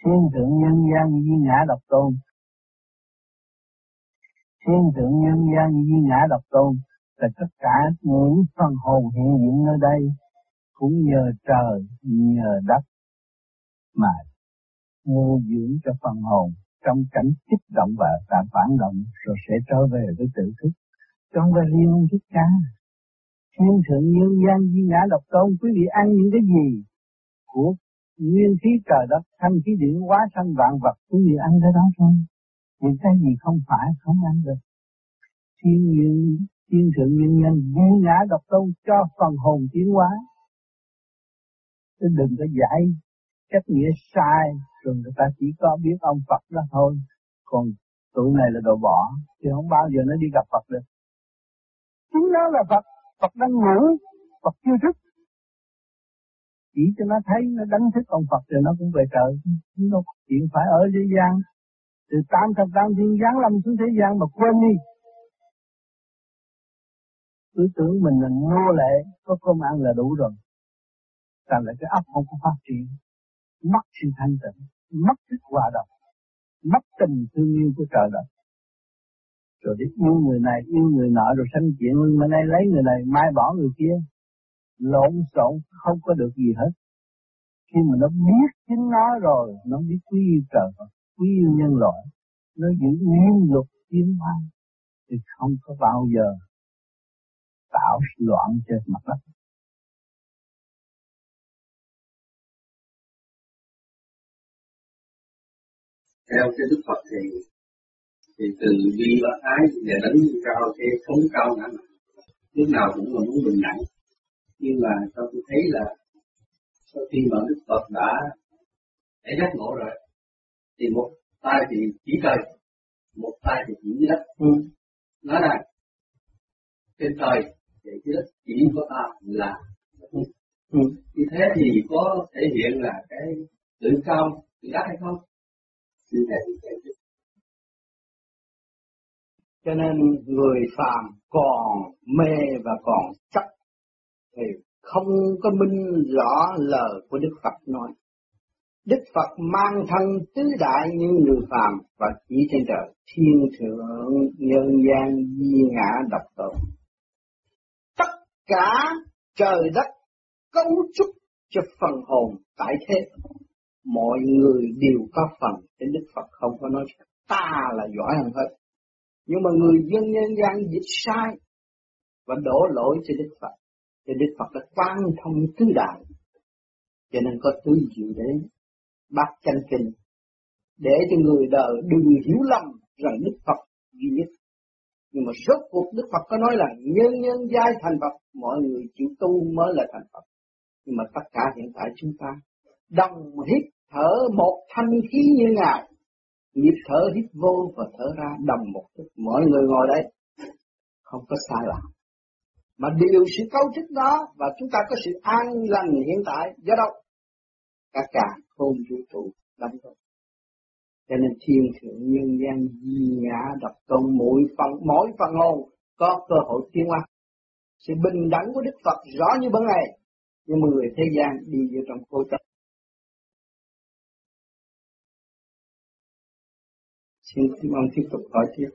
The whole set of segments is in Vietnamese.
Thiên thượng nhân gian duy ngã độc tôn. Thiên thượng nhân gian duy ngã độc tôn là tất cả những phần hồn hiện diện nơi đây cũng nhờ trời, nhờ đất mà nuôi dưỡng cho phần hồn trong cảnh kích động và phản động rồi sẽ trở về với tự thức. Trong cái riêng ông Thích Ca, thiên thượng nhân gian duy ngã độc tôn, quý vị ăn những cái gì của nguyên khí trời đất, thanh khí điển hóa sanh vạn vật, quý vị ăn cái đó thôi. Những cái gì không phải không ăn được. Thiên thượng nhân gian duy ngã độc tôn cho phần hồn tiến hóa. Chứ đừng có giải cách nghĩa sai, rồi người ta chỉ có biết ông Phật đó thôi. Còn tụi này là đồ bỏ, thì không bao giờ nó đi gặp Phật được. Chúng nó là Phật, Phật đang ngủ, Phật chưa thức. Chỉ cho nó thấy, nó đánh thức ông Phật rồi nó cũng về trời. Nó chuyện phải ở thế gian. Từ 8 thiên giáng lâm xuống thế gian mà quên đi. Cứ tưởng mình là nô lệ, có cơm ăn là đủ rồi. Tại lại cái óc không có phát triển. Mất sự thanh tịnh, mất thức hòa đồng, mất tình thương yêu của trời đất. Rồi đi yêu người này, yêu người nọ, rồi sanh chuyện bữa nay lấy người này, mai bỏ người kia. Lộn xộn không có được gì hết. Khi mà nó biết chính nó rồi, nó biết quý yêu trời Phật, quý yêu nhân loại, nó giữ nguyên luật tiến hóa, thì không có bao giờ tạo loạn trên mặt đất. Theo cái Đức Phật thì từ bi bác ái để đánh cao cái thống cao ngã mạn, lúc nào cũng là muốn bình đẳng. Nhưng mà tôi thấy là sau khi mà Đức Phật đã giác ngộ rồi, thì một tay thì chỉ trời, một tay thì chỉ dưới đất. Nói rằng trên trời thì dưới đất chỉ có ta là. Như thế thì có thể hiện là cái tự cao tự đắc hay không? Cho nên người phàm còn mê và còn chấp thì không có minh rõ lời của Đức Phật nói. Đức Phật mang thân tứ đại như người phàm và chỉ trên trời thiên thượng nhân gian duy ngã độc tôn. Tất cả trời đất cấu trúc cho phần hồn tại thế. Mọi người đều có phần, đến Đức Phật không có nói ta là giỏi hơn hết. Nhưng mà người dân nhân gian dịch sai và đổ lỗi cho Đức Phật. Thì Đức Phật đã quan thông tứ đại. Cho nên có tứ diệu đế, bát chánh kinh, để cho người đời đừng hiểu lầm rằng Đức Phật duy nhất. Nhưng mà rốt cuộc Đức Phật có nói là nhân giai thành Phật, mọi người chịu tu mới là thành Phật. Nhưng mà tất cả hiện tại chúng ta đồng hít thở một thanh khí như Ngài, nhịp thở hít vô và thở ra đồng một thức. Mọi người ngồi đây không có sai lạc, mà điều sự cấu trúc đó và chúng ta có sự an lành hiện tại do đâu? Cả khôn vũ trụ đóng góp. Cho nên thiên thượng nhân gian duy ngã độc tôn, mỗi phần hồn có cơ hội tiến hóa. Sự bình đẳng của Đức Phật rõ như ban ngày, nhưng mà người thế gian đi vô trong cố chấp. Xin ông tiếp tục hỏi tiếp.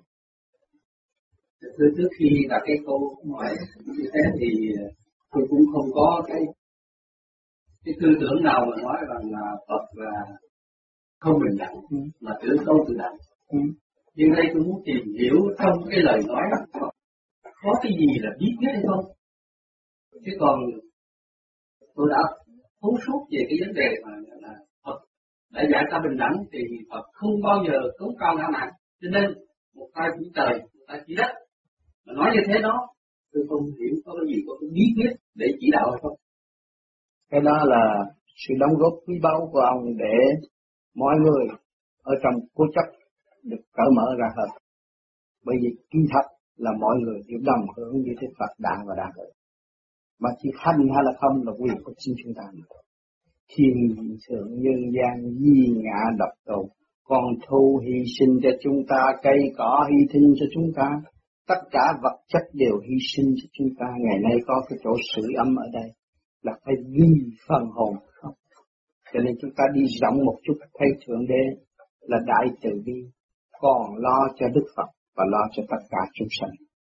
Trước khi đặt cái câu hỏi như thế thì tôi cũng không có cái tư tưởng nào mà nói rằng là Phật là không bình đẳng, mà tự tôn tự đẳng. Nhưng đây tôi muốn tìm hiểu trong cái lời nói đó, có cái gì là biết nhất hay không? Chứ còn tôi đã thấu suốt về cái vấn đề mà là Phật đã dạy ta bình đẳng thì Phật không bao giờ cống cao ngã mạn. Cho nên một tay chỉ trời, một tay chỉ đất. Mà nói như thế đó, tôi không hiểu có cái gì có cái bí quyết để chỉ đạo hay không. Cái đó là sự đóng góp quý báu của ông để mọi người ở trong cố chấp được cởi mở ra hơn. Bởi vì kỳ thật là mọi người đều đồng hưởng như thế Phật đạo và đạo hưởng. Mà chỉ hành hay là không là quyền của chính chúng ta. Thiên thượng nhân gian duy ngã độc tôn, còn thu hy sinh cho chúng ta, cây cỏ hy sinh cho chúng ta, tất cả vật chất đều hy sinh cho chúng ta. Ngày nay có cái chỗ sưởi ấm ở đây là phải vì phần hồn không. Cho nên chúng ta đi rộng một chút thấy Thượng Đế là đại từ bi, còn lo cho Đức Phật và lo cho tất cả chúng sanh.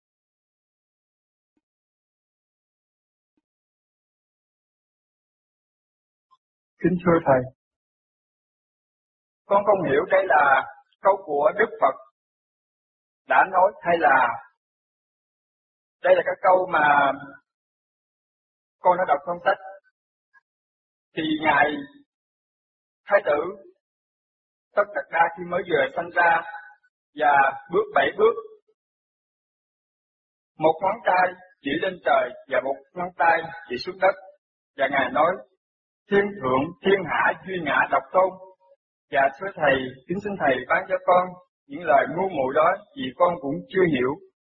Kính thưa Thầy, con không hiểu đây là câu của Đức Phật đã nói hay là đây là cái câu mà con đã đọc trong sách. Thì Ngài Thái tử Tất Đạt Đa khi mới vừa sanh ra và bước 7 bước, một ngón tay chỉ lên trời và một ngón tay chỉ xuống đất, và Ngài nói thiên thượng thiên hạ duy ngã độc tôn. Và thưa Thầy, kính xin Thầy bán cho con những lời ngu muội đó vì con cũng chưa hiểu.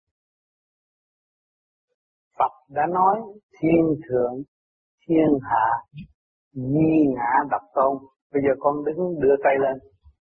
Phật đã nói thiên thượng thiên hạ duy ngã độc tôn. Bây giờ con đứng đưa tay lên.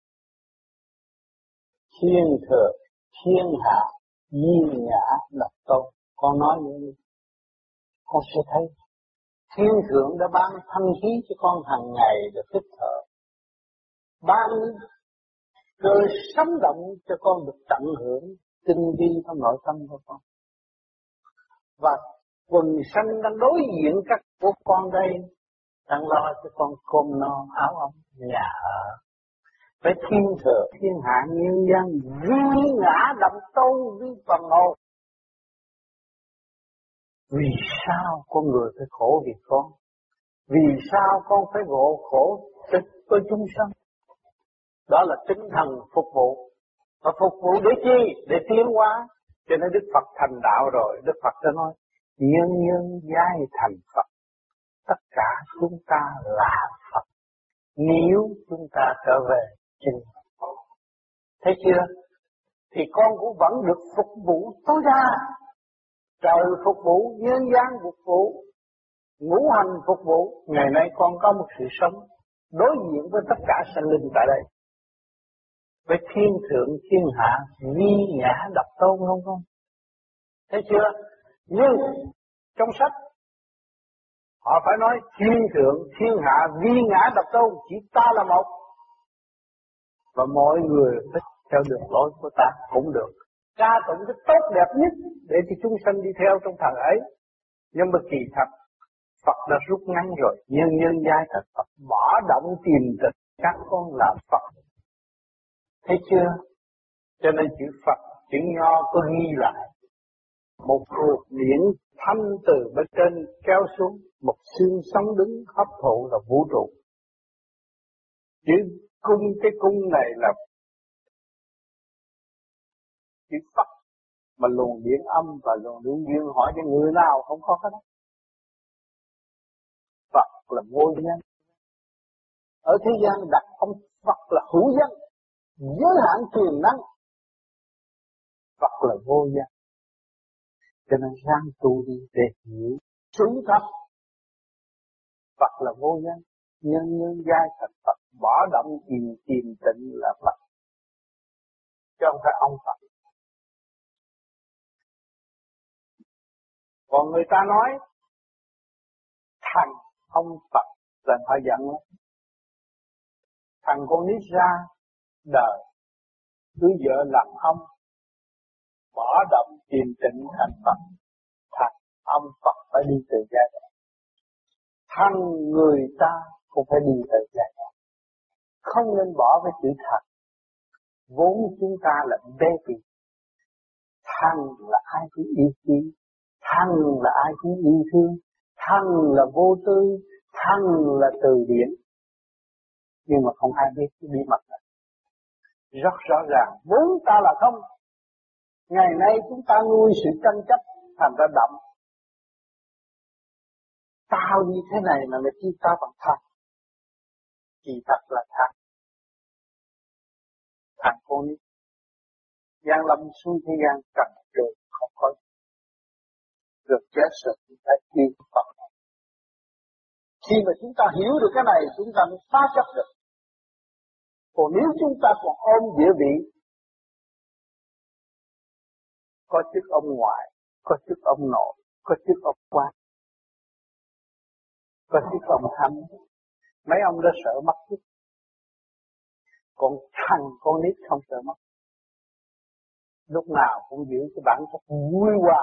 Thiên thượng thiên hạ duy ngã độc tôn. Con nói như vậy, con sẽ thấy thiên thượng đã ban thanh khí cho con hàng ngày để hít thở, ban cơ sống động cho con được tận hưởng tinh vi trong nội tâm của con. Và quần sanh đang đối diện các của con đây đang lo cho con cơm no áo ấm nhà ở. Với thiên thượng thiên hạ nhân dân duy ngã độc tôn vi phần hồn. Vì sao con người phải khổ vì con? Vì sao con phải ngộ khổ cho chúng sanh? Đó là tinh thần phục vụ. Và phục vụ để chi? Để tiến hóa. Cho nên Đức Phật thành đạo rồi, Đức Phật đã nói nhân nhân giai thành Phật. Tất cả chúng ta là Phật nếu chúng ta trở về chính Phật. Thấy chưa? Thì con cũng vẫn được phục vụ tối đa. Trời phục vụ, nhân gian phục vụ, ngũ hành phục vụ. Ngày nay con có một sự sống đối diện với tất cả sanh linh tại đây. Với thiên thượng thiên hạ vi ngã độc tôn không con? Thấy chưa? Nhưng trong sách họ phải nói thiên thượng thiên hạ vi ngã độc tôn, chỉ ta là một. Và mọi người phải theo đường lối của ta cũng được. Ca tụng cái tốt đẹp nhất để cho chúng sanh đi theo trong thời ấy. Nhưng mà kỳ thật Phật đã rút ngắn rồi. Nhân nhân giai thật Phật, bỏ động tìm tịch các con làm Phật. Thấy chưa? Cho nên chữ Phật, chữ Nho có ghi lại một cuộc điển thanh từ bên trên kéo xuống, một xương sống đứng hấp thụ là vũ trụ. Chữ cung, cái cung này là chữ Phật, mà luồng điển âm và luồng điển dương hỏi cho người nào không có cái đó. Phật là vô nhân. Ở thế gian đặt ông Phật là hữu nhân, giới hạn quyền năng. Phật là vô nhân. Cho nên ráng tu đi để hiểu chúng thật. Phật là vô nhân, nhân nhân giai thật Phật, bỏ động tìm tịnh là Phật, chứ không phải ông Phật. Còn người ta nói thằng ông Phật là họ giận lắm. Thằng con nít ra đời cưới vợ làm ông, bỏ động tìm tịnh thành Phật. Thằng ông Phật phải đi từ giai đoạn. Thằng người ta cũng phải đi từ giai đoạn. Không nên bỏ cái chữ thật. Vốn chúng ta là baby. Thằng là ai cũng yêu quý, thằng là ai cũng yêu thương, thằng là vô tư, thằng là từ điển. Nhưng mà không ai biết cái bí mật này. Rất rõ ràng, vốn ta là không. Ngày nay chúng ta nuôi sự tranh chấp thành ra động. Tao như thế này mà mày kêu tao bằng thật. Chỉ thật là thật. Thằng con ấy Giang lâm xuống thế gian cần được không có được chết rồi chúng ta yêu Phật. Khi mà chúng ta hiểu được cái này chúng ta mới phá chấp được. Còn nếu chúng ta còn ôm địa vị, có chức ông ngoại, có chức ông nội, có chức ông quan, có chức ông thánh, Mấy ông đã sợ mất chút. Còn thằng con nít không sợ mất. Lúc nào cũng giữ cái bản chất vui hòa.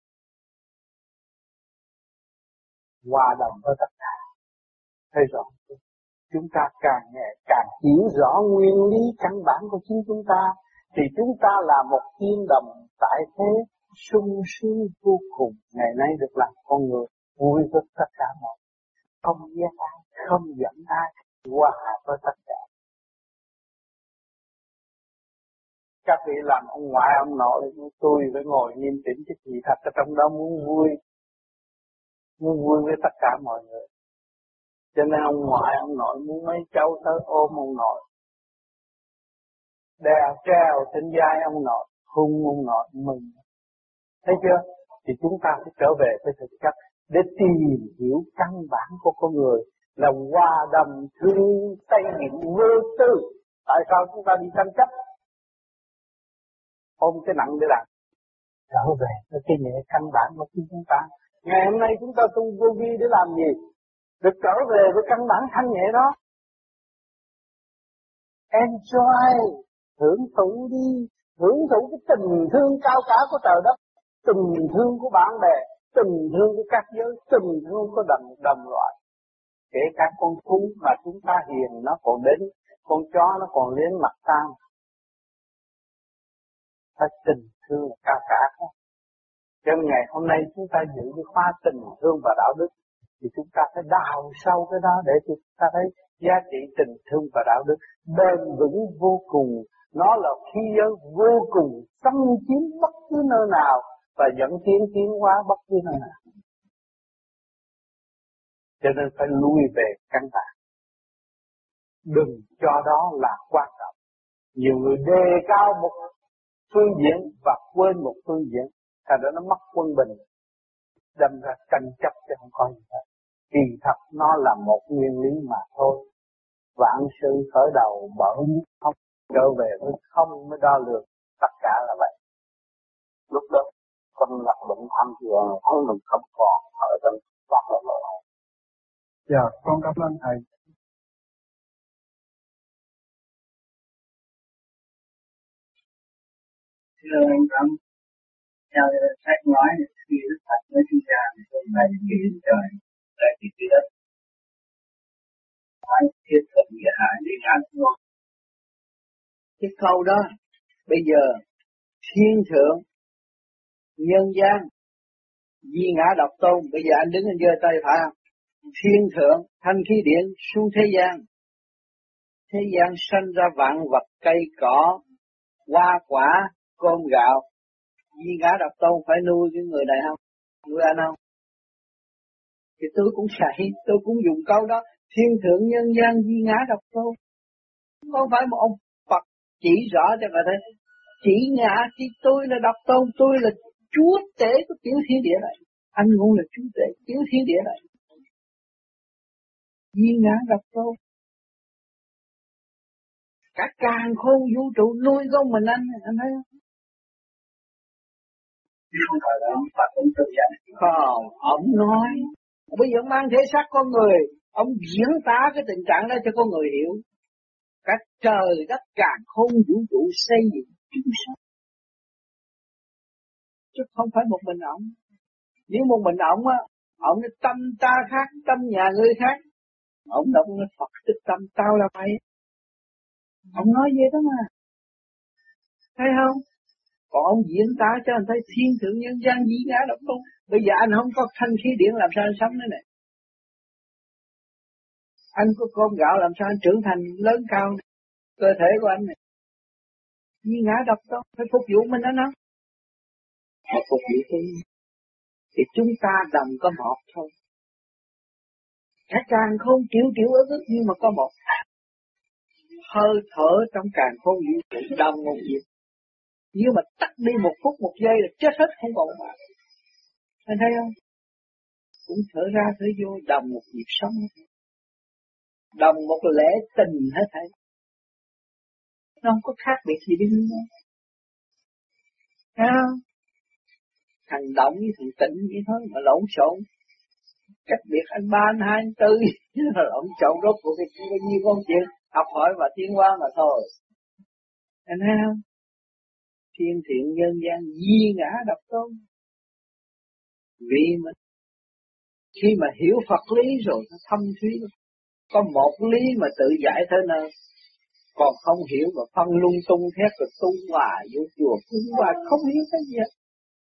Hòa đồng với tất cả. Thấy rõ. Chúng ta càng nghe càng hiểu rõ nguyên lý căn bản của chính chúng ta. Thì chúng ta là một thiên đồng tại thế sung sướng vô cùng. Ngày nay được làm con người vui với tất cả mọi. Không ghét ai, không giận ai, hòa với tất cả. Các vị làm ông ngoại ông nội, tôi phải ngồi niệm tĩnh cái gì thật ở trong đó muốn vui với tất cả mọi người. Cho nên ông ngoại ông nội muốn mấy cháu tới ôm ông nội, đeo treo trên vai ông nội, hung ông nội mừng. Thấy chưa? Thì chúng ta phải trở về với thực chất để tìm hiểu căn bản của con người là hòa đồng thương xây dựng vô tư. Tại sao chúng ta đi tranh chấp? Ôm cái nặng để làm. Trở về với cái nhẹ căn bản của chúng ta. Ngày hôm nay chúng ta tu vô vi để làm gì? Được trở về với căn bản thanh nhẹ đó. Enjoy, hưởng thụ đi, hưởng thụ cái tình thương cao cả của trời đất, tình thương của bạn bè, tình thương của các giới, tình thương của đồng loại. Kể cả con thú mà chúng ta hiền nó còn đến, con chó nó còn lên mặt ta. Phải tình thương là cao cả không? Cho nên ngày hôm nay chúng ta giữ cái khóa tình thương và đạo đức thì chúng ta phải đào sâu cái đó để chúng ta thấy giá trị tình thương và đạo đức bền vững vô cùng. Nó là khí giới vô cùng xâm chiếm bất cứ nơi nào và dẫn tiến hóa bất cứ nơi nào. Cho nên phải lui về căn bản. Đừng cho đó là quan trọng. Nhiều người đề cao một phương diện và quên một phương diện, thành ra nó mất quân bình, đâm ra tranh chấp chứ không có gì hết. Kỳ thật nó là một nguyên lý mà thôi. Vạn sự khởi đầu bởi không, trở về với không mới đo lường, tất cả là vậy. Lúc đó con lập bệnh tham thiền thấy mình không còn ở trong pháp luật nữa. Dạ, con cảm ơn thầy. Thưa anh Tâm, theo sách nói khi Đức Phật mới sinh ra thì tôi bày cái hình trời tại cái đất phải thiết thực nghĩa hại để ngăn ngừa. Cái câu đó bây giờ thiên thượng nhân gian di ngã độc tôn, bây giờ anh đứng anh giơ tay phải không? Thiên thượng thanh khí điển xuống thế gian sanh ra vạn vật cây cỏ hoa quả cơm gạo. Di ngã độc tôn phải nuôi cái người này không? Nuôi anh không? Thì tôi cũng chạy, tôi cũng dùng câu đó. Thiên thượng nhân gian di ngã độc tôn. Không phải một ông Phật chỉ rõ cho người thấy. Chỉ ngã thì tôi là độc tôn, tôi là chúa tể của tiểu thiên địa này. Anh cũng là chúa tể tiểu thiên địa này. Di ngã độc tôn. Cả càn khôn vũ trụ nuôi con mình anh thấy không? Không phải là ông Phật cũng tự nhận. Không, ông nói. Bây giờ mang thể xác con người, ông diễn tả cái tình trạng đó cho con người hiểu. Các trời đất càn khôn vũ trụ xây dựng chúng sanh. Chứ không phải một mình ông. Nếu một mình ông á, ông nói tâm ta khác, tâm nhà người khác. Ông đâu nói Phật tức tâm tao là mày. Ông nói vậy đó mà. Thấy không? Còn ông diễn tả cho anh thấy thiên thượng nhân gian di ngã độc tôn. Bây giờ anh không có thanh khí điển làm sao anh sống nữa nè. Anh có cơm gạo làm sao anh trưởng thành lớn cao này. Cơ thể của anh này. Di ngã độc tôn. Phải phục vụ mình đó nó. Phải phục vụ tôi. Thì chúng ta đồng có một thôi. Cả càng không triệu ức nhưng mà có một. Hơi thở trong càng không vũ trụ đồng một việc. Nhưng mà tắt đi một phút một giây là chết hết không còn mà. Anh thấy không? Cũng thở ra thở vô đồng một nhịp sống. Đồng một lễ tình hết thảy. Nó không có khác biệt gì đi nữa. Thấy không? Thằng động với thằng tịnh vậy thôi mà lộn xộn. cách biệt anh 3, anh 2, anh 4. Rồi ông chọn rốt của cái nhiêu con chuyện học hỏi và tiến hóa mà thôi. Anh thấy không? Thiên thiện nhân gian di ngã độc tôn. Vì mình khi mà hiểu Phật lý rồi nó thâm thúy, có một lý mà tự giải thế nào, còn không hiểu mà phân lung tung thét rồi tu hoài vô chùa tu hoài không hiểu cái gì hết.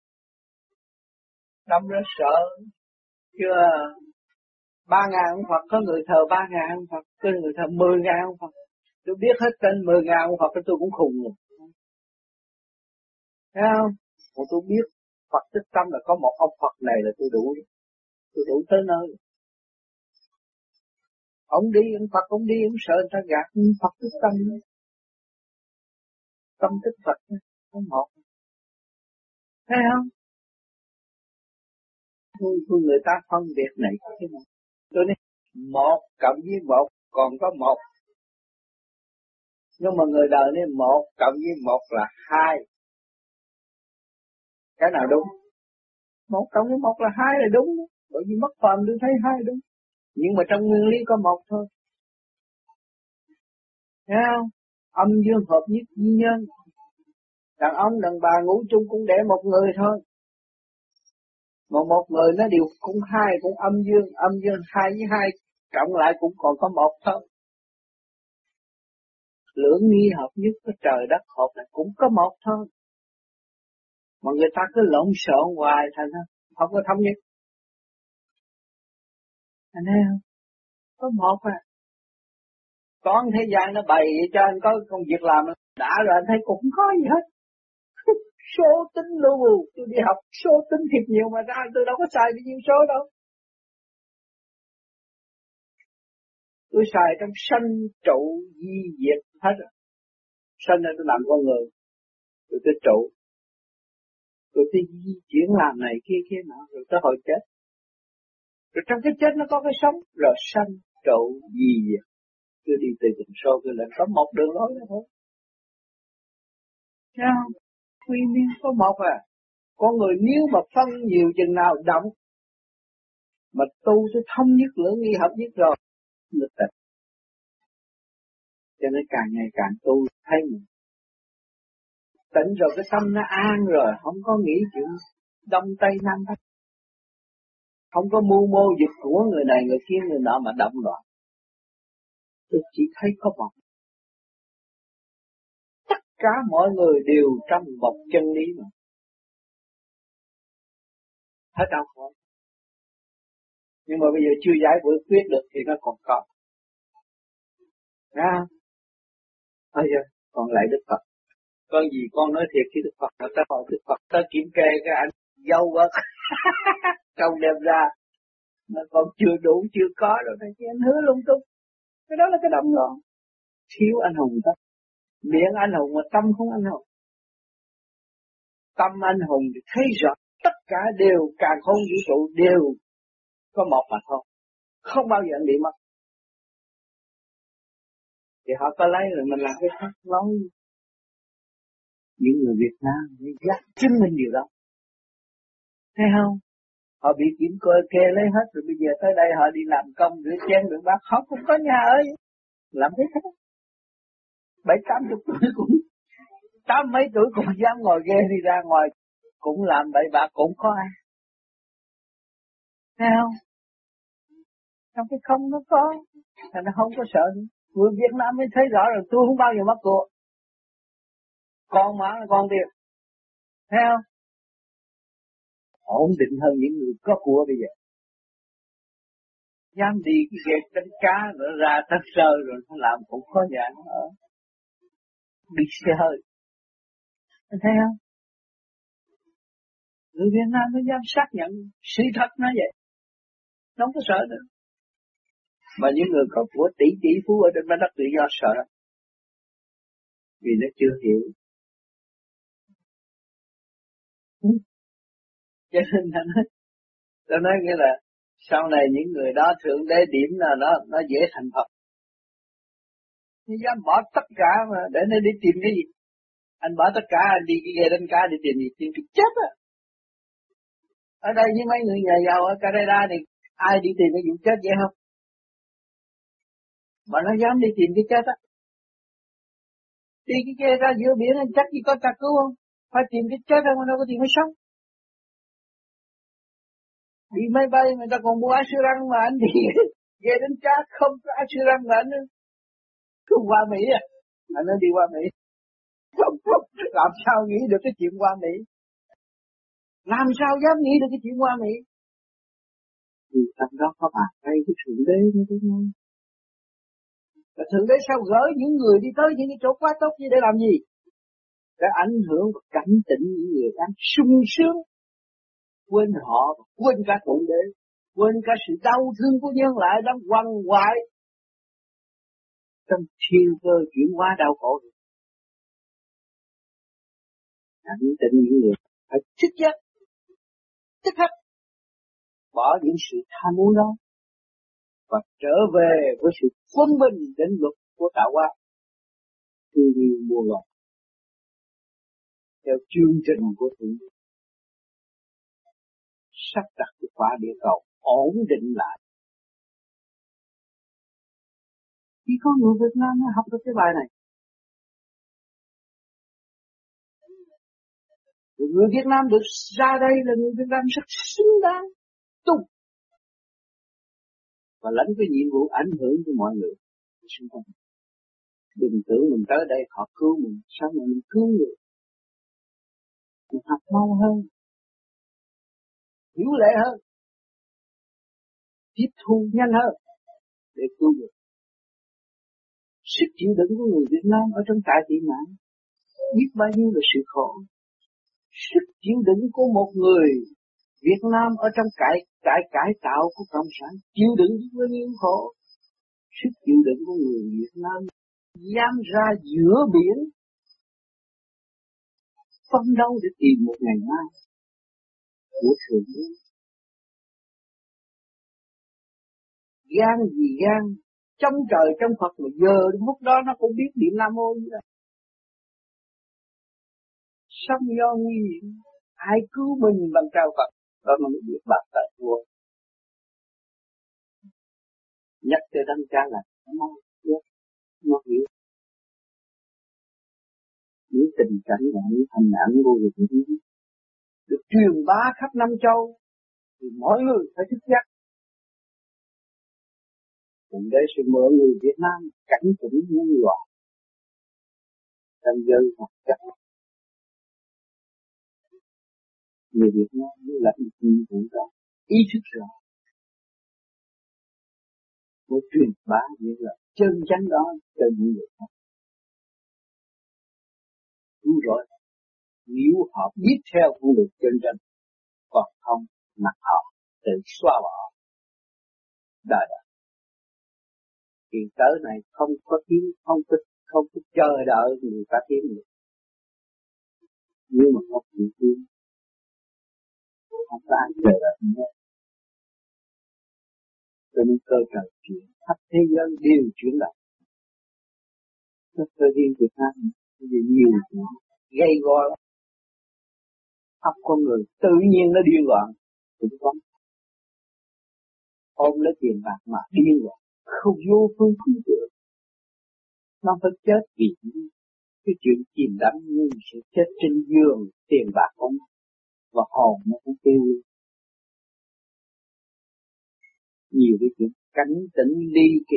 Đâm ra sợ. Chưa 3.000 ông Phật, có người thờ 3.000 ông Phật, có người thờ 10.000 ông Phật. Tôi biết hết tên 10.000 ông Phật tôi cũng khùng rồi. Thấy không? Còn tôi biết Phật Tích Tâm là có một ông Phật này là tôi đủ. Tôi đủ tới nơi. Ông đi, ông Phật ông đi, ông sợ người ta gạt Phật Tích Tâm. Tâm tích Phật có một. Thấy không? Tôi người ta phân biệt này cái này. Tôi nói 1 cộng với 1 còn có 1. Nhưng mà người đời nói 1 cộng với 1 là 2. Cái nào đúng? 1 cộng với 1 là 2 là đúng. Bởi vì mất phần tôi thấy 2 đúng. Nhưng mà trong nguyên lý có 1 thôi. Thấy không? Âm dương hợp nhất duy nhân. Đàn ông đàn bà ngủ chung cũng để một người thôi. Mà một người nó đều cũng 2 cũng âm dương 2 với 2 cộng lại cũng còn có 1 thôi. Lưỡng nghi hợp nhất với trời đất hợp lại cũng có 1 thôi. Mà người ta cứ lộn xộn hoài thành không có thống nhất. Anh thấy không? Có 1 à. Còn thế gian nó bày cho anh có công việc làm đã rồi anh thấy cũng không có gì hết. Số tính lưu bù, tôi đi học số tính thiệt nhiều mà ra tôi đâu có xài bao nhiêu số đâu. Tôi xài trong sanh trụ di diệt hết rồi. Sanh này tôi làm con người, rồi tôi trụ, rồi tôi di chuyển làm này kia nọ, rồi tới hồi chết. Rồi trong cái chết nó có cái sống, rồi sanh trụ di diệt. Tôi đi từ từng số tôi lại có một đường lối đó thôi. Thấy không? Quy nguyên có 1 à. Con người nếu mà phân nhiều chừng nào động, mà tu tới thông nhất lưỡng nghi hợp nhất rồi, nó tịnh. Cho nên càng ngày càng tu thấy mình tịnh rồi cái tâm nó an rồi, không có nghĩ chuyện đông tây nam bắc, không có mưu mô giật của người này người kia người nọ mà động loạn. Tôi chỉ thấy có một. Tất cả mọi người đều trong một chân lý mà. Hết đau khổ. Nhưng mà bây giờ chưa giải quyết được thì nó còn có. Bây giờ còn lại Đức Phật. Con gì con nói thiệt khi Đức Phật ta hỏi Đức Phật ta kiểm kê cái anh dâu quá. Không đem ra. Nó còn chưa đủ chưa có rồi này chứ anh hứa lung tung. Cái đó là cái động loạn. Thiếu anh hùng đó. Miệng anh hùng mà tâm không anh hùng. Tâm anh hùng thì thấy rõ tất cả đều càng không vũ trụ đều có 1 mà thôi. Không bao giờ anh bị mất. Thì họ có lấy rồi mình làm cái khác nói. Những người Việt Nam dắt chứng minh điều đó. Thấy không? Họ bị kiểm kê lấy hết rồi bây giờ tới đây họ đi làm công rửa chén rửa bát họ cũng có nhà ở. Làm thế khác. 70-80 tuổi cũng 80 mấy tuổi cũng dám ngồi ghê đi ra ngoài cũng làm bậy bạ cũng có ai. Thấy không? Trong cái không nó có, thành nó không có sợ nữa. Người Việt Nam mới thấy rõ rồi tôi không bao giờ mất của. Con mà là con tiền. Thấy không? Ổn định hơn những người có của bây giờ. Dám đi cái ghe đánh cá nữa ra tất sơ rồi nó làm cũng có nhà nó ở. Đi xe hơi. Anh thấy không? Người Việt Nam nó dám xác nhận sự thật nó vậy. Nó không có sợ nữa. Mà những người có của tỷ phú ở trên mặt đất tự do sợ. Vì nó chưa hiểu. Cho nên tôi nói nghĩa là sau này những người đó thượng đế điểm là nó dễ thành Phật. Nhưng dám bỏ tất cả mà để nó đi tìm cái gì? Anh bỏ tất cả anh đi cái ghe đánh cá để tìm gì? Tìm cái chết á. Ở đây với mấy người nhà giàu ở Canada thì Ai đi tìm cái vụ chết vậy không? Mà nó dám đi tìm cái chết á. Đi cái kia ra giữa biển chắc gì có ta cứu không? Phải tìm cái chết không, đâu có tìm cái sống. Đi máy bay người ta còn mua Assurance mà anh đi về đến cha không có Assurance mà anh không qua Mỹ à? Anh nói đi qua Mỹ. Không, làm sao nghĩ được cái chuyện qua Mỹ? Làm sao dám nghĩ được cái chuyện qua Mỹ? Vì trong đó có bàn tay cái Thượng Đế đó đúng không? Và Thượng Đế sao gỡ những người đi tới những cái chỗ quá tốt như để làm gì? Để ảnh hưởng và cảnh tỉnh những người đang sung sướng. Quên họ, quên cả Thượng Đế, quên cả sự đau thương của nhân loại đang quằn quại trong thiên cơ chuyển hóa đau khổ. Cảnh tỉnh những người phải thức giấc, tức khắc bỏ những sự tham muốn đó và trở về với sự quân bình đến luật của tạo hóa, thương yêu muôn loài theo chương trình của Thượng Đế, sắp đặt cái quả địa cầu ổn định lại. Chỉ có người Việt Nam mới học được cái bài này. Người Việt Nam được ra đây là người Việt Nam rất xứng đáng tu và lãnh cái nhiệm vụ ảnh hưởng của mọi người xung quanh. Đừng tưởng mình tới đây họ cứu mình, sao mà mình cứu người? Mình học mau hơn, hiểu lệ hơn, tiếp thu nhanh hơn để cứu người. Sức chịu đựng của người Việt Nam ở trong trại tị nạn biết bao nhiêu là sự khổ. Sức chịu đựng của một người Việt Nam ở trong cải tạo của cộng sản chịu đựng biết bao nhiêu khổ. Sức chịu đựng của người Việt Nam dám ra giữa biển phấn đấu để tìm một ngày mai của Thượng Đế. Gan gì gan, trong trời trong Phật mà giờ lúc đó nó cũng biết niệm Nam Mô như vậy. Sống do nguy hiểm, ai cứu mình bằng trao Phật, đó là một việc bạc tại vua. Nhắc tới đăng cha là nó hiểu những tình cảnh và những hình ảnh vô cùng được truyền bá khắp năm châu thì mỗi người phải thức giấc. Cùng đây sẽ mở người Việt Nam cảnh tỉnh nhân loại trong giới vật chất. Người Việt Nam mới là ý chí của rõ, ý thức rõ, mới truyền bá những lời chân chánh đó cho những người khác. Đúng rồi, nếu họ biết theo con đường chân chánh, còn không mặc họ tự xóa bỏ đời đời. Thì tới này không có tiếng, không có chờ đợi người ta tiếng được. Nhưng mà không chịu tiếng, không có ai chờ đợi nữa. Cho nên cơ trời chuyển, khắp thế giới đều chuyển động. Rất cơ duyên Việt Nam, vì nhiều chuyện gây go lắm. Óc con người tự nhiên nó điên loạn, cũng có. Ôm lấy tiền bạc mà điên loạn, không vô phương cứu được. Nó phải chết vì cái chuyện chìm đắm nhưng sẽ chết trên giường tiền bạc không và hồn nó cũng tiêu. Nhiều cái chuyện cảnh tỉnh ly kỳ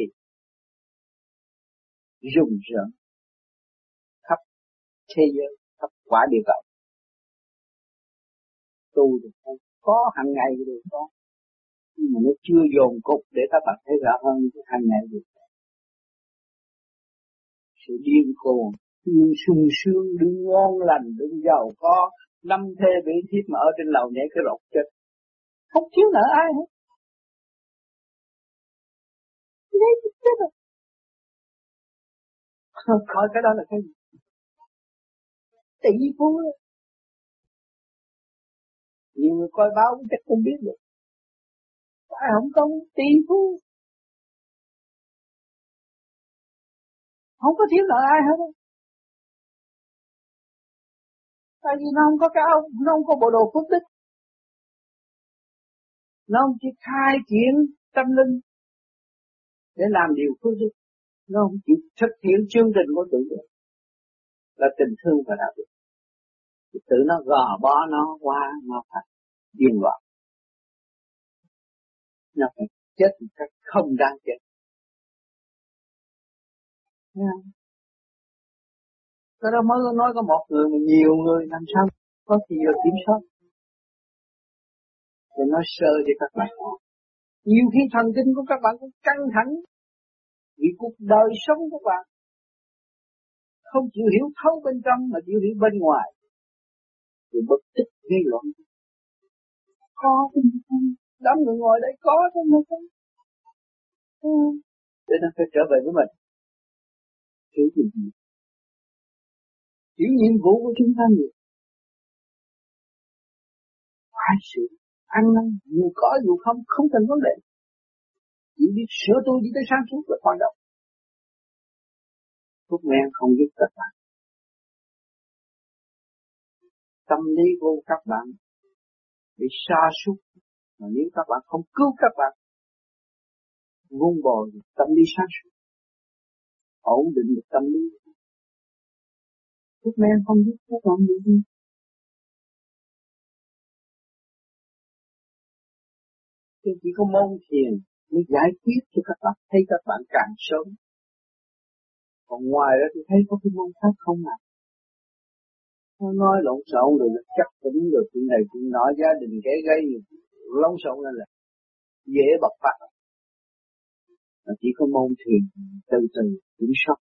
rùng rợn khắp thế giới, khắp quả địa cầu. Tu được không? Có hàng ngày được có, nhưng mà nó chưa dồn cục để các bạn thấy rõ hơn cái hàng ngày được. Sự điên cuồng, đừng sung sướng, đừng ngon lành, đừng giàu có, năm thê bảy thiếp mà ở trên lầu nhảy cái rột chết, không thiếu nợ ai hết. Nhảy chết rồi. Khỏi cái đó là cái gì? Tỷ phú đó. Nhiều người coi báo chắc không biết được. Tại không có tỷ phú, không có thiếu nợ ai hết. Tại vì nó không có cái ông, nó không có bộ đồ phước đức. Nó không chỉ khai triển tâm linh để làm điều phước đức, nó không chỉ thực hiện chương trình của tự nhiên là tình thương và đạo đức. Tự nó gò bó nó qua nó phải điên loạn, nó phải chết một cách không đáng chết. Cái đó mới nói có một người mà nhiều người làm sao có gì giờ kiểm soát. Để nói sơ cho các bạn. Nhiều khi thần kinh của các bạn cũng căng thẳng vì cuộc đời sống của bạn không chịu hiểu thấu bên trong mà chịu hiểu bên ngoài, thì bực tức gây loạn. Có không? Đám người ngồi đây có thôi mà không. Để nó phải trở về với mình. Hiểu gì? Hiểu nhiệm vụ của chúng ta nhiều. Phải sự ăn năn, dù có dù không thành vấn đề. Chỉ biết sửa tôi chỉ tới sáng suốt là quan trọng. Thuốc men không giúp các bạn. Tâm lý của các bạn bị sa sút, mà nếu các bạn không cứu các bạn vun bồi tâm lý sa sút, ổn định được tâm lý, thuốc men không giúp các bạn được gì. Chỉ có môn thiền mới giải quyết cho các bạn, thấy các bạn càng sớm. Còn ngoài ra tôi thấy có cái môn khác không ạ. Nó nói lộn xộn rồi nó chắc cũng được chuyện này chuyện nọ, gia đình gây lộn xộn lên là dễ bộc phát. Mà chỉ có môn thiền từ từ kiểm soát,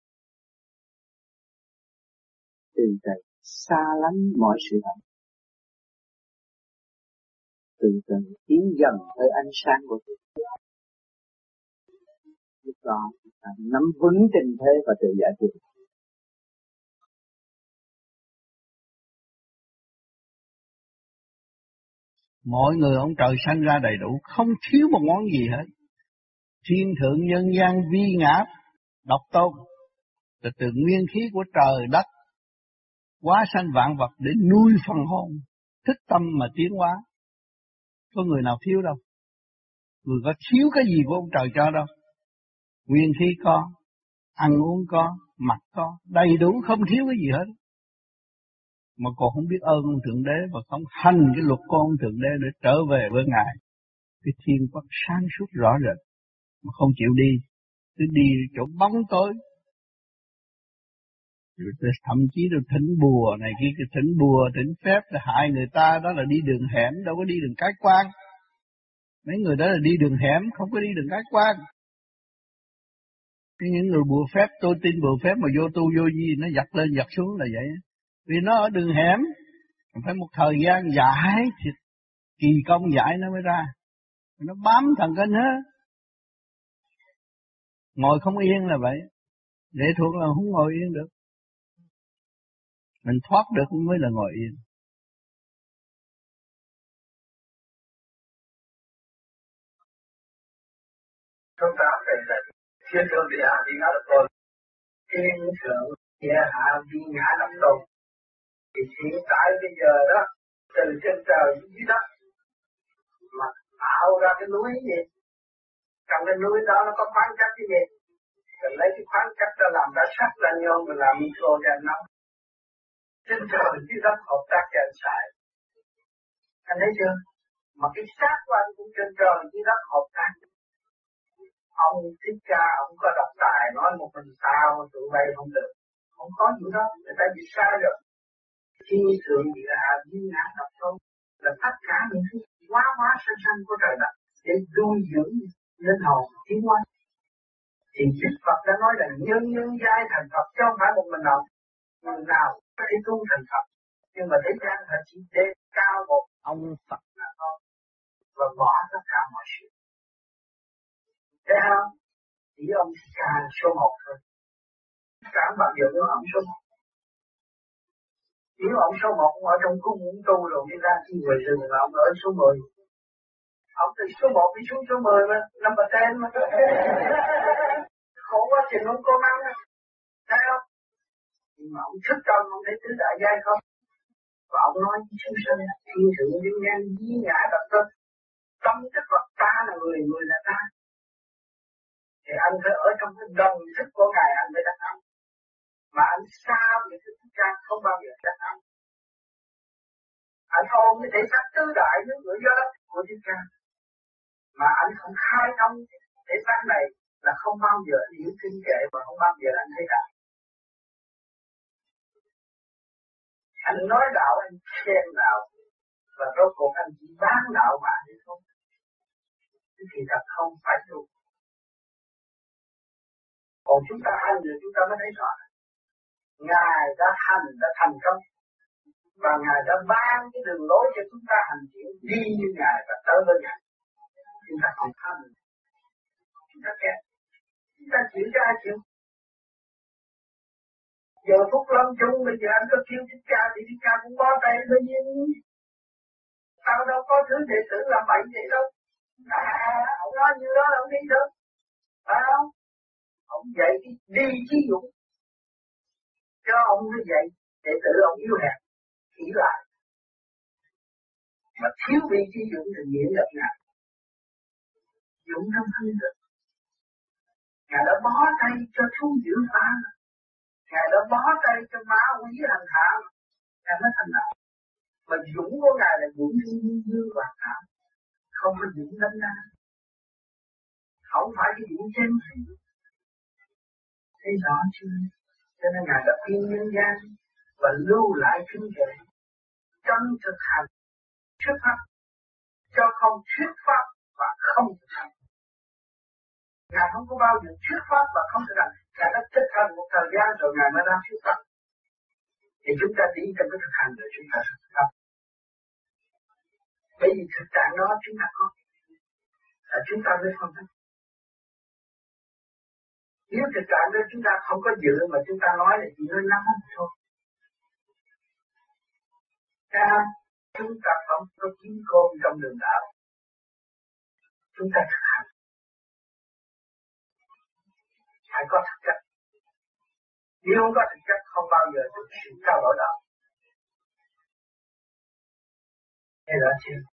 từ từ xa lánh mọi sự thật, từ từ tiến dần tới ánh sáng của Chúa. Lúc đó nắm vững tình thế và tự giải quyết. Mọi người ông trời sanh ra đầy đủ, không thiếu một món gì hết. Thiên thượng nhân gian vi ngã độc tôn, là từ nguyên khí của trời đất hóa sanh vạn vật để nuôi phần hồn thức tâm mà tiến hóa. Có người nào thiếu đâu. Người có thiếu cái gì của ông trời cho đâu. Nguyên khí có, ăn uống có, mặc có, đầy đủ không thiếu cái gì hết. Mà còn không biết ơn ông Thượng Đế và không hành cái luật của ông Thượng Đế để trở về với Ngài. Cái thiên quốc sáng suốt rõ rệt mà không chịu đi, cứ đi chỗ bóng tối. Rồi thậm chí được thỉnh bùa này kia, cái thỉnh bùa, thỉnh phép để hại người ta, đó là đi đường hẻm, đâu có đi đường cái quan. Mấy người đó là đi đường hẻm, không có đi đường cái quan. Những người bùa phép, tôi tin bùa phép mà vô tu vô gì, nó giật lên giật xuống là vậy. Vì nó ở đường hẻm, phải một thời gian giải, kỳ công giải nó mới ra. Nó bám thần kinh hết. Ngồi không yên là vậy. Lệ thuộc là không ngồi yên được. Mình thoát được mới là ngồi yên. Chúng ta phải là thiên thượng địa hạ vi ngã độc tôn. Thiên thượng địa hạ vi ngã độc tôn. Thì hiện tại bây giờ đó, từ trên trời dưới đất mà tạo ra cái núi gì? Trong cái núi đó nó có khoáng chất cái gì? Rồi lấy cái khoáng chất đó làm ra sắt ra nhôm, rồi làm micro ra nóng. Trên trời dưới đất hợp tác cho anh xài. Anh thấy chưa? Mà cái xác của anh cũng trên trời dưới đất hợp tác. Ông Thích Ca, ông có độc tài nói một mình sao tụi bay không được. Không có gì đó, người ta bị sai rồi. Thiên thượng địa hạ vi ngã độc tôn là tất cả những cái hóa sanh của trời đất để nuôi dưỡng linh hồn tiến hóa. Thì Đức Phật đã nói là nhân giai thành Phật, chứ không phải một mình nào. Người nào có thể tu thành Phật, nhưng mà thế gian là chỉ đề cao một ông Phật là thôi, và bỏ tất cả mọi sự. Thấy không? Chỉ ông Thích Ca số 1 thôi. Cả bạn giờ nữa ông số 1. Nếu ông số 1 ông ở trong cung cũng tu rồi, đi ra chi về rừng là ông ở số 10. Ông từ số 1 đi xuống số 10 mà, number 10 mà. Khổ quá trình ông cố gắng. Thấy không? Nhưng mà ông thức tâm, ông thấy tứ đại giai không? Và ông nói chúng sinh thiên thượng nhân gian di ngã độc tôn. Tâm thức Phật ta là người, người là ta. Thì anh phải ở trong cái đồng thức của Ngài anh mới đắc thắng. Mà anh xa về cái thức cha không bao giờ đắc thắng. Anh ôm cái thể xác tứ đại những người do đó của thức cha. Mà anh không khai thông thể xác này là không bao giờ anh hiểu kinh kệ và không bao giờ anh thấy đạo. Anh nói đạo, anh khen đạo, và rốt cuộc anh chỉ bán đạo mà hay không. Chứ thì thật không phải đúng. Còn chúng ta hành rồi chúng ta mới thấy rõ. Ngài đã hành, đã thành công. Và Ngài đã ban cái đường lối cho chúng ta hành triển đi như Ngài và tới với Ngài. Chúng ta không hành. Chúng ta kẹt. Chúng ta chịu cho ai chịu. Giờ phút lâm chung bây giờ anh có kêu Thích Ca thì Thích Ca cũng bó tay với nhiên. Sao đâu có thứ đệ tử làm bậy vậy đâu. Ông nói như đó là ông đi được. Phải không? Ông dạy cái đi chí dũng. Cho ông mới dạy đệ tử ông yêu hẹp. Chỉ lại. Mà thiếu vị chí dũng thì nhiễm gặp Ngài. Dũng trong thanh tịnh. Ngài đã bó tay cho thú dữ phá. Ngài đã bó tay cho má quý hành hạ. Ngài mới thành đạo. Mà dũng của Ngài là dũng như và thảm. Không có dũng đánh đá. Không phải cái dũng chém thị. Thấy rõ chưa? Cho nên Ngài đã khuyên nhân gian và lưu lại kinh kệ. Trong thực hành thuyết pháp. Cho không thuyết pháp và không thực hành. Ngài không có bao giờ thuyết pháp và không thực hành. Ngài đã thực hành một thời gian rồi Ngài mới ra thuyết pháp. Thì chúng ta đi trong cái thực hành rồi chúng ta thực tập. Bởi vì thực trạng đó chúng ta có. Là chúng ta mới phân tích. Nếu thực trạng đó chúng ta không có dự mà chúng ta nói là chỉ nói nắm thôi. Chúng ta không có kiến khôn trong đường đạo. Chúng ta thực hành. Phải có thực chất. Nếu không có thực chất không bao giờ được sự trao đổi đạo. Nghe rõ chưa?